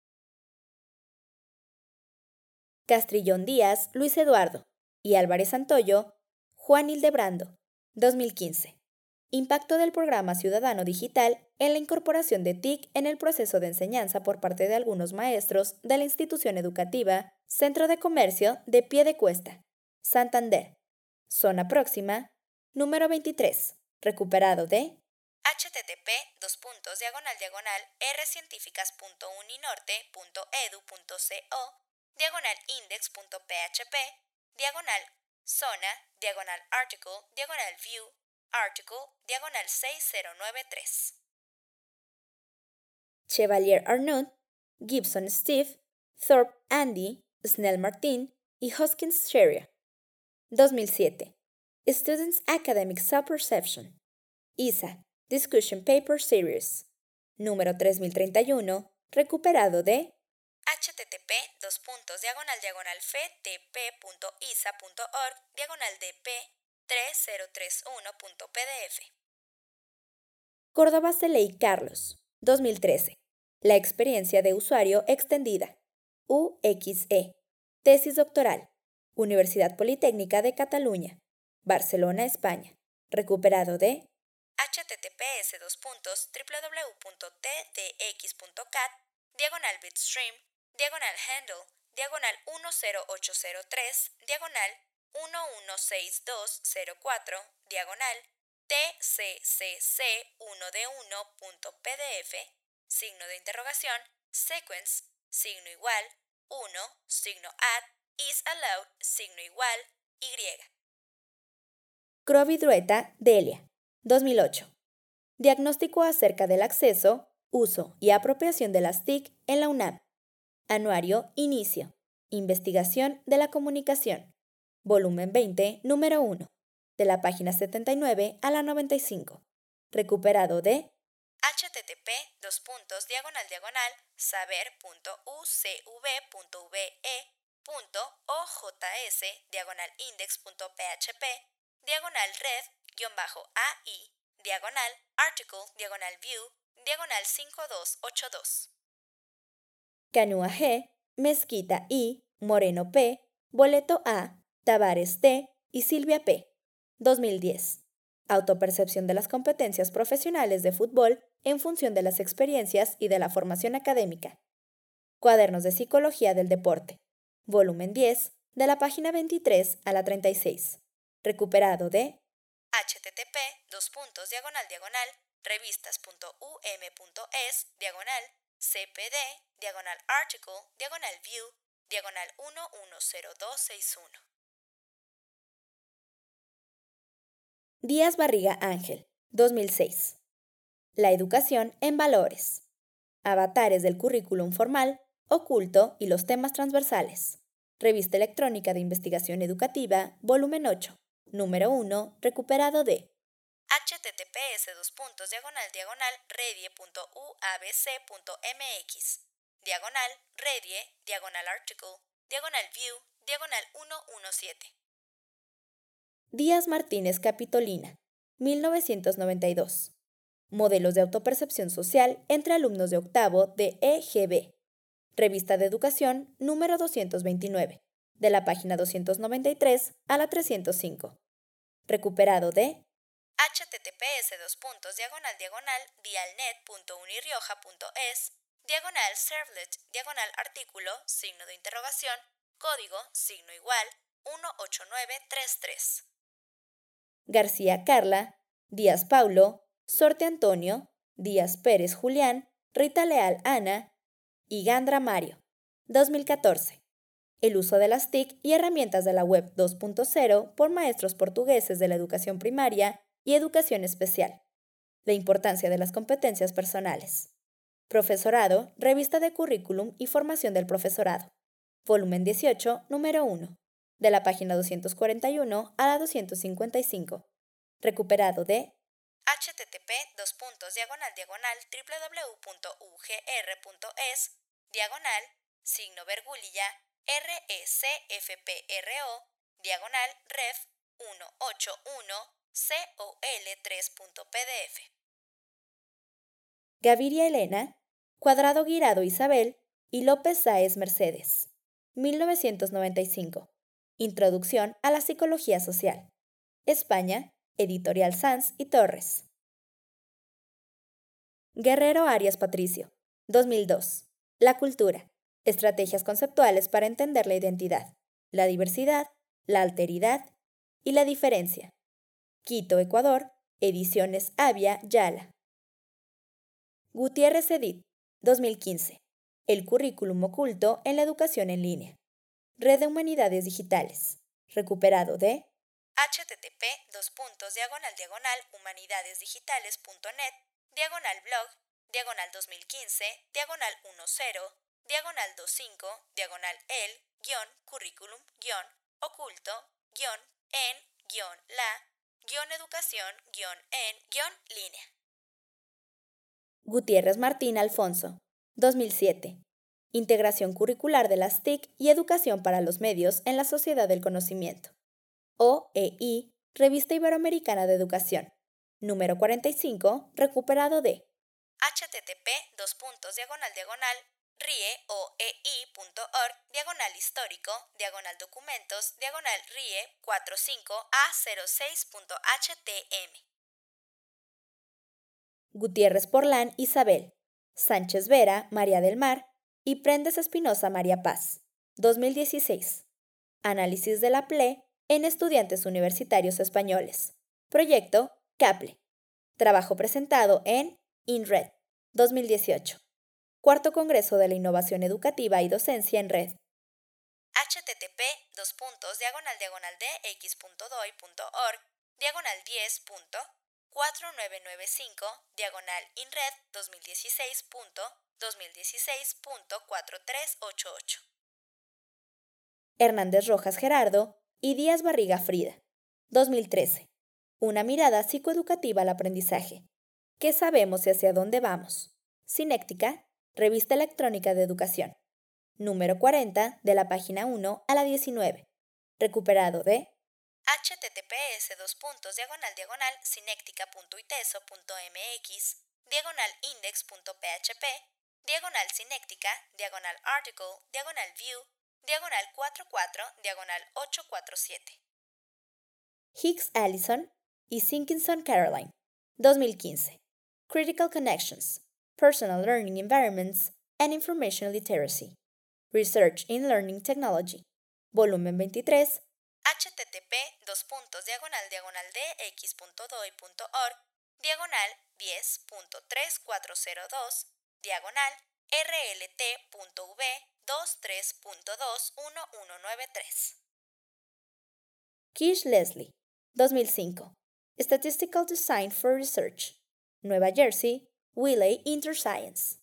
[SPEAKER 1] Castrillón Díaz, Luis Eduardo. Y Álvarez Santoyo, Juan Hildebrando. dos mil quince. Impacto del programa Ciudadano Digital en la incorporación de T I C en el proceso de enseñanza por parte de algunos maestros de la institución educativa Centro de Comercio de Piedecuesta, Santander. Zona próxima, número veintitrés. Recuperado de http dos puntos diagonal diagonal rcientificas.uninorte.edu.co diagonal index.php diagonal zona diagonal article diagonal view article diagonal seis cero nueve tres. Chevalier Arnaud, Gibson Steve, Thorpe Andy, Snell Martin y Hoskins Sheria. dos mil siete. Students Academic Self-Perception. I S A Discussion Paper Series. Número tres mil treinta y uno. Recuperado de http dos puntos diagonal diagonal ftp.isa.org diagonal dp tres cero tres uno punto pdf. Córdoba Celey Carlos, dos mil trece. La experiencia de usuario extendida. U X E. Tesis doctoral. Universidad Politécnica de Cataluña. Barcelona, España. Recuperado de https dos puntos www.tdx.cat diagonal bitstream diagonal handle diagonal uno cero ocho cero tres diagonal uno uno seis dos cero cuatro diagonal tccc uno d uno punto pdf signo de interrogación sequence signo igual uno signo add is allowed signo igual y. Crovidrueta, Delia, dos mil ocho. Diagnóstico acerca del acceso, uso y apropiación de las T I C en la UNAM. Anuario Inicio. Investigación de la comunicación. Volumen veinte, número uno. De la página setenta y nueve a la noventa y cinco. Recuperado de http dos puntos diagonal diagonal saber.ucv.ve.ojs diagonal index.php diagonal red-ai diagonal article diagonal view diagonal cinco dos ocho dos. Canúa G, Mezquita I, Moreno P, Boleto A, Tavares T y Silvia P. dos mil diez. Autopercepción de las competencias profesionales de fútbol en función de las experiencias y de la formación académica. Cuadernos de Psicología del Deporte. Volumen diez, de la página veintitrés a la treinta y seis. Recuperado de http dos puntos diagonal diagonal revistas.um.es diagonal cpd diagonal article diagonal view diagonal uno uno cero dos seis uno. Díaz Barriga Ángel, dos mil seis. La educación en valores. Avatares del currículum formal, oculto y los temas transversales. Revista electrónica de investigación educativa, volumen ocho, número uno, recuperado de https dos puntos diagonal diagonal redie.uabc.mx diagonal redie diagonal article diagonal view diagonal ciento diecisiete. Díaz Martínez Capitolina, mil novecientos noventa y dos. Modelos de autopercepción social entre alumnos de octavo de E G B. Revista de Educación número doscientos veintinueve, de la página doscientos noventa y tres a la trescientos cinco. Recuperado de https dos puntos diagonal diagonal dialnet.unirioja.es diagonal servlet diagonal artículo signo de interrogación código signo igual uno ocho nueve tres tres. García Carla, Díaz Paulo, Sorte Antonio, Díaz Pérez Julián, Rita Leal Ana y Gandra Mario, dos mil catorce. El uso de las T I C y herramientas de la web dos punto cero por maestros portugueses de la educación primaria y educación especial. La importancia de las competencias personales. Profesorado, Revista de Currículum y Formación del Profesorado. Volumen dieciocho, número uno. De la página doscientos cuarenta y uno a la doscientos cincuenta y cinco. Recuperado de http dos puntos diagonal diagonal www.ugr.es diagonal signo vergulilla recfpro diagonal ref ciento ochenta y uno col tres punto pdf. Gaviria Elena, Cuadrado Guirado Isabel y López Sáez Mercedes. mil novecientos noventa y cinco. Introducción a la Psicología Social. España, Editorial Sanz y Torres. Guerrero Arias Patricio. dos mil dos. La cultura. Estrategias conceptuales para entender la identidad, la diversidad, la alteridad y la diferencia. Quito, Ecuador. Ediciones Avia Yala. Gutiérrez Edith. dos mil quince. El currículum oculto en la educación en línea. Red de Humanidades Digitales. Recuperado de http dos puntos diagonal diagonal humanidadesdigitales.net diagonal blog diagonal dos mil quince diagonal10 diagonal veinticinco diagonal el guión currículum guión oculto guión en guión la guión educación guión en guión línea. Gutiérrez Martín Alfonso. dos mil siete. Integración curricular de las T I C y educación para los medios en la sociedad del conocimiento. O E I, Revista Iberoamericana de Educación. Número cuarenta y cinco, recuperado de http dos puntos diagonal diagonal rieoei.org diagonal histórico diagonal documentos diagonal rie cuarenta y cinco a cero seis punto h t m. Gutiérrez Porlán Isabel. Sánchez Vera María del Mar y Prendes Espinosa María Paz. dos mil dieciséis. Análisis de la P L E en estudiantes universitarios españoles. Proyecto CAPLE. Trabajo presentado en INRED dos mil dieciocho. Cuarto Congreso de la Innovación Educativa y Docencia en Red. http dos puntos diagonal diagonal dx.doi.org diagonal diez punto cuatro nueve nueve cinco diagonal INRED dos mil dieciséis punto dos mil dieciséis punto cuatro tres ocho ocho. Hernández Rojas Gerardo y Díaz Barriga Frida. dos mil trece. Una mirada psicoeducativa al aprendizaje. ¿Qué sabemos y hacia dónde vamos? Sinéctica, Revista Electrónica de Educación. Número cuarenta, de la página uno a la diecinueve. Recuperado de https dos puntos diagonal diagonal sinéctica.iteso.mx diagonal index.php diagonal sinéctica diagonal article diagonal view diagonal cuarenta y cuatro diagonal ochocientos cuarenta y siete. Hicks Allison y Sinkinson Caroline. dos mil quince. Critical Connections, Personal Learning Environments and Information Literacy. Research in Learning Technology. Volumen veintitrés. http dos puntos diagonal diagonal dx.doi.org diagonal diez punto tres cuatro cero dos diagonal rlt.v veintitrés punto dos uno uno nueve tres. Kish Leslie. dos mil cinco. Statistical Design for Research. Nueva Jersey, Wiley InterScience.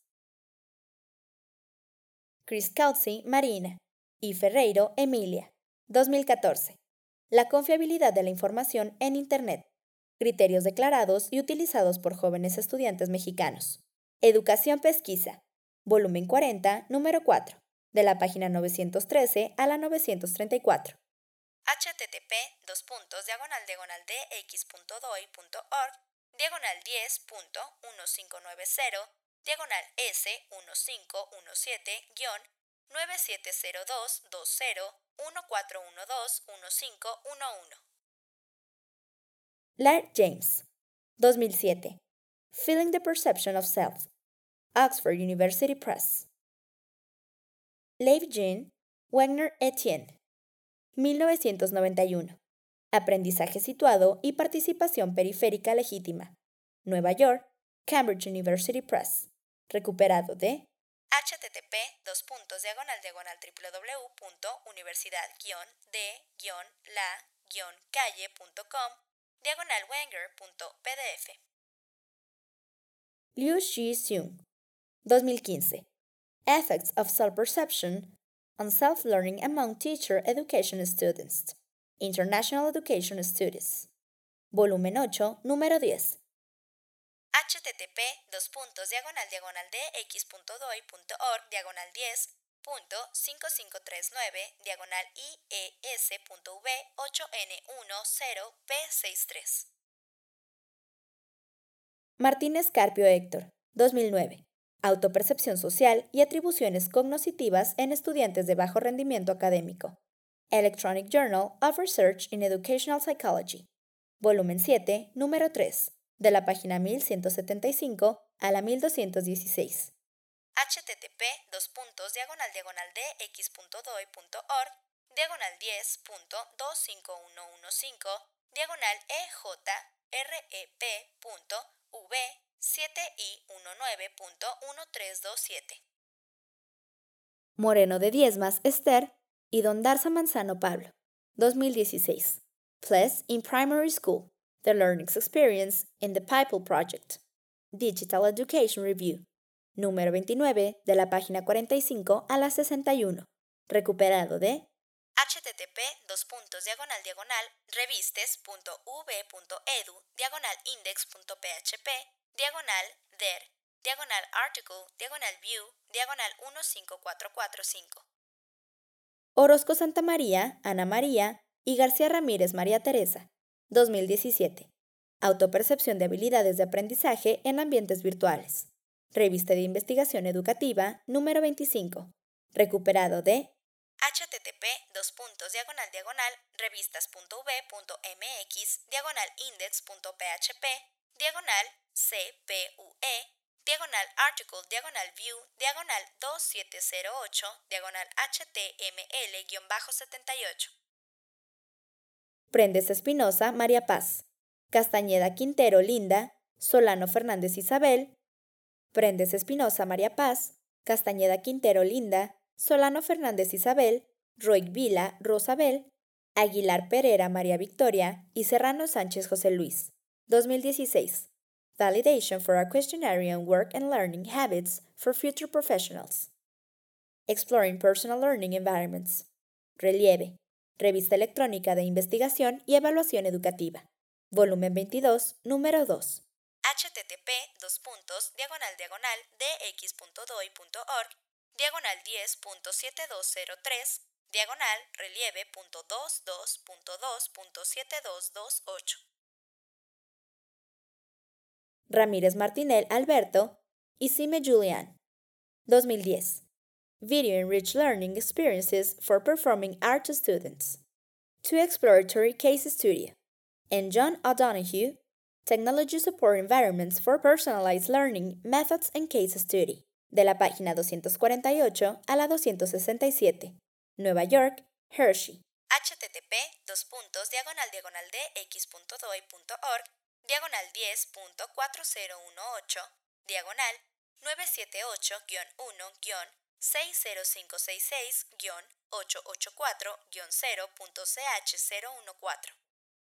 [SPEAKER 1] Chris Coutsey Marina y Ferreiro Emilia. dos mil catorce. La confiabilidad de la información en Internet. Criterios declarados y utilizados por jóvenes estudiantes mexicanos. Educación Pesquisa. Volumen cuarenta, número cuatro. De la página novecientos trece a la novecientos treinta y cuatro. http dos puntos diagonal diagonal dx.doi.org diagonal diez punto quince noventa diagonal s quince diecisiete guión nueve siete cero dos dos cero uno cuatro uno dos uno cinco uno uno. Laird James. dos mil siete. Feeling the Perception of Self. Oxford University Press. Leif Jean Wegner Etienne. mil novecientos noventa y uno. Aprendizaje situado y participación periférica legítima. Nueva York, Cambridge University Press. Recuperado de http dos puntos diagonal diagonal www.universidad de la calle punto com diagonal wenger.pdf. Liu Shi Xiong. dos mil quince. Effects of Self-Perception on Self-Learning Among Teacher Education Students. International Education Studies. Volumen ocho, número diez. http dos puntos diagonal diagonal dx.doi.org diagonal diez punto cinco cinco tres nueve diagonal ies.v ocho n diez p sesenta y tres. Martín Escarpio Héctor. dos mil nueve. Autopercepción social y atribuciones cognitivas en estudiantes de bajo rendimiento académico. Electronic Journal of Research in Educational Psychology. Volumen siete, número tres, de la página mil ciento setenta y cinco a la mil doscientos dieciséis. http dos puntos diagonal diagonal dx.doi.org diagonal diez punto dos cinco uno uno cinco diagonal ejrep punto v siete i diecinueve punto trece veintisiete. Moreno de Diezmas, Esther, y Don Darza Manzano Pablo. dos mil dieciséis. Plus in Primary School, The Learning Experience in the People Project. Digital Education Review. Número veintinueve, de la página cuarenta y cinco a la sesenta y uno. Recuperado de http dos puntos diagonal diagonal revistes.v.edu diagonal index.php diagonal der diagonal article diagonal view diagonal uno cinco cuatro cuatro cinco. Orozco Santa María, Ana María y García Ramírez María Teresa. dos mil diecisiete. Autopercepción de habilidades de aprendizaje en ambientes virtuales. Revista de Investigación Educativa, número veinticinco. Recuperado de http dos puntos diagonal diagonal revistas.v.mx diagonal index.php diagonal cpue diagonal article diagonal view diagonal veintisiete cero ocho diagonal html-setenta y ocho. Prendes Espinosa María Paz. Castañeda Quintero Linda. Solano Fernández Isabel. Prendes Espinosa María Paz. Castañeda Quintero Linda. Solano Fernández Isabel. Roig Vila Rosabel. Aguilar Pereira María Victoria y Serrano Sánchez José Luis. dos mil dieciséis. Validation for a Questionnaire on Work and Learning Habits for Future Professionals. Exploring Personal Learning Environments. Relieve. Revista Electrónica de Investigación y Evaluación Educativa. Volumen veintidós, número dos. http dos puntos diagonal diagonal dx.doi.org diagonal diez punto setenta y dos cero tres diagonal relieve punto veintidós punto dos punto setenta y dos veintiocho. Ramírez Martinel Alberto y Sime Julián. dos mil diez. Video Enriched Learning Experiences for Performing Art Students. Two Exploratory Case Study. And John O'Donoghue, Technology Support Environments for Personalized Learning Methods and Case Study. De la página doscientos cuarenta y ocho a la doscientos sesenta y siete. Nueva York, Hershey. http dos puntos diagonal diagonal dx.doi.org diagonal diez punto cuatro cero uno ocho diagonal nueve siete ocho uno seis cero cinco seis seis ocho ocho cuatro cero punto c h cero uno cuatro.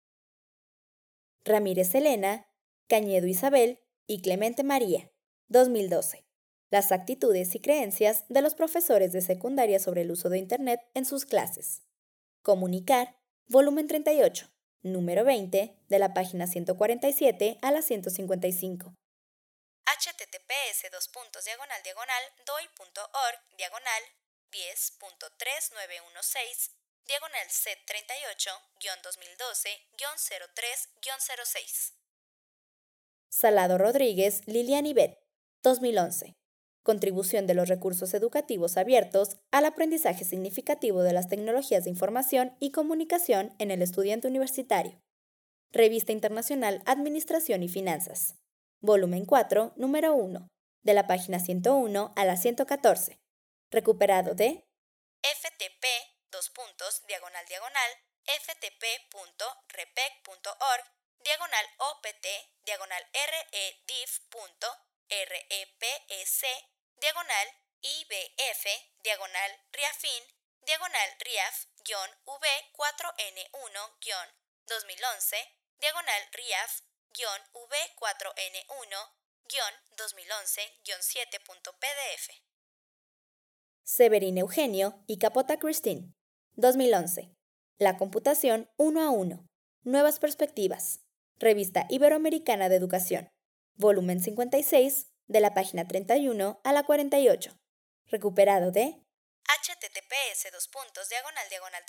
[SPEAKER 1] Ramírez Elena, Cañedo Isabel y Clemente María. dos mil doce. Las actitudes y creencias de los profesores de secundaria sobre el uso de Internet en sus clases. Comunicar, volumen treinta y ocho, número veinte, de la página ciento cuarenta y siete a la ciento cincuenta y cinco. https dos puntos diagonal diagonal doi.org diagonal diez punto tres nueve uno seis diagonal c treinta y ocho dos mil doce cero tres cero seis. Salado Rodríguez, Lilian Ibet, dos mil once. Contribución de los recursos educativos abiertos al aprendizaje significativo de las tecnologías de información y comunicación en el estudiante universitario. Revista Internacional Administración y Finanzas. Volumen cuatro, número uno, de la página ciento uno a la ciento catorce. Recuperado de ftp dos puntos diagonal diagonal ftp.repec.org diagonal opt diagonal redif.repec diagonal ibf diagonal riafin diagonal riaf-v cuatro n uno dos mil once diagonal riaf-v cuatro n uno dos mil once siete punto p d f. Severín Eugenio y Capota Christine. dos mil once. La computación uno a uno. Nuevas perspectivas. Revista Iberoamericana de Educación. Volumen cincuenta y seis, de la página treinta y uno a la cuarenta y ocho. Recuperado de https dos puntos diagonal diagonal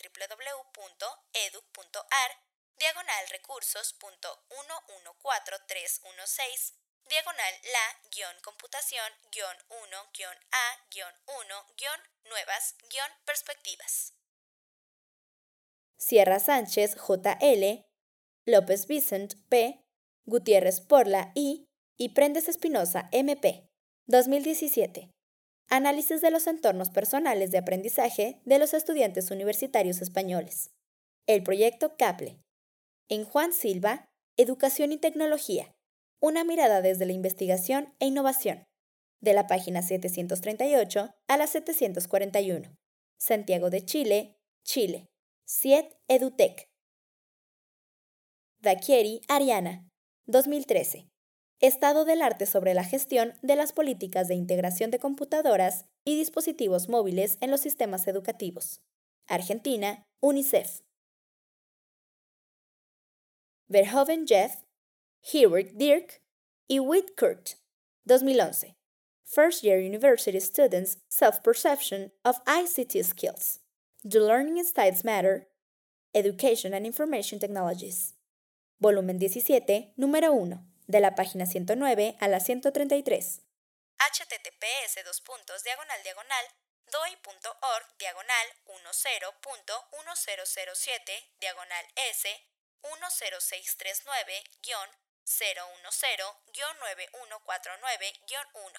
[SPEAKER 1] www.edu.ar diagonal recursos punto uno uno cuatro tres uno seis diagonal la, guión computación, guión uno, guión a, guión uno, guión nuevas, guión perspectivas. Sierra Sánchez, J L, López Vicent, P, Gutiérrez Porla, I, y Prendes Espinosa, M P. dos mil diecisiete. Análisis de los entornos personales de aprendizaje de los estudiantes universitarios españoles. El proyecto CAPLE. En Juan Silva, Educación y Tecnología. Una mirada desde la investigación e innovación. De la página setecientos treinta y ocho a la setecientos cuarenta y uno. Santiago de Chile, Chile. CIET EduTech. Daquieri, Ariana. dos mil trece. Estado del arte sobre la gestión de las políticas de integración de computadoras y dispositivos móviles en los sistemas educativos. Argentina, UNICEF. Verhoeven, Jeff, Hewitt, Dirk y Witt, Kurt. dos mil once. First Year University Students' Self-Perception of I C T Skills. Do Learning Styles Matter? Education and Information Technologies. Volumen diecisiete, número uno, de la página ciento nueve a la ciento treinta y tres. https dos puntos diagonal diagonal doi.org diagonal ten.1007 diagonal s uno cero seis tres nueve cero uno cero nueve uno cuatro nueve uno.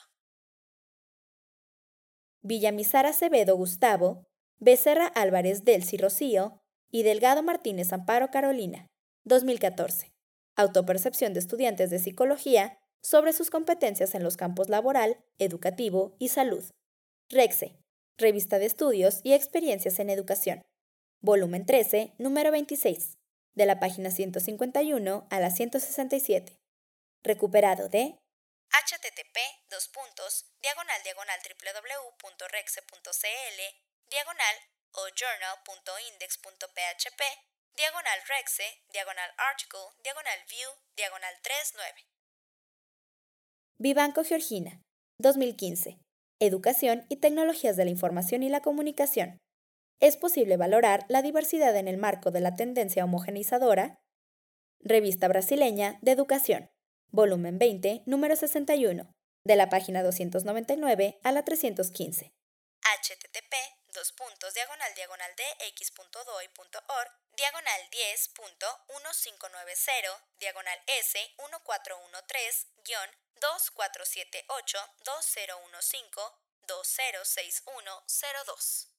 [SPEAKER 1] Villamizar Acevedo Gustavo, Becerra Álvarez Delcy Rocío y Delgado Martínez Amparo Carolina. dos mil catorce. Autopercepción de estudiantes de psicología sobre sus competencias en los campos laboral, educativo y salud. REXE, Revista de Estudios y Experiencias en Educación. Volumen trece, número veintiséis, de la página ciento cincuenta y uno a la ciento sesenta y siete. Recuperado de http dos puntos diagonal diagonal www.rexe.cl diagonal o journal.index.php diagonal rexe, diagonal article, diagonal view, diagonal treinta y nueve. Vivanco Georgina, dos mil quince. Educación y tecnologías de la información y la comunicación. ¿Es posible valorar la diversidad en el marco de la tendencia homogeneizadora? Revista Brasileña de Educación. Volumen veinte, número sesenta y uno, de la página doscientos noventa y nueve a la trescientos quince. http dos puntos diagonal diagonal dx.doi.org diagonal diez punto quince noventa diagonal s uno cuatro uno tres dos cuatro siete ocho dos cero uno cinco dos cero seis uno cero dos.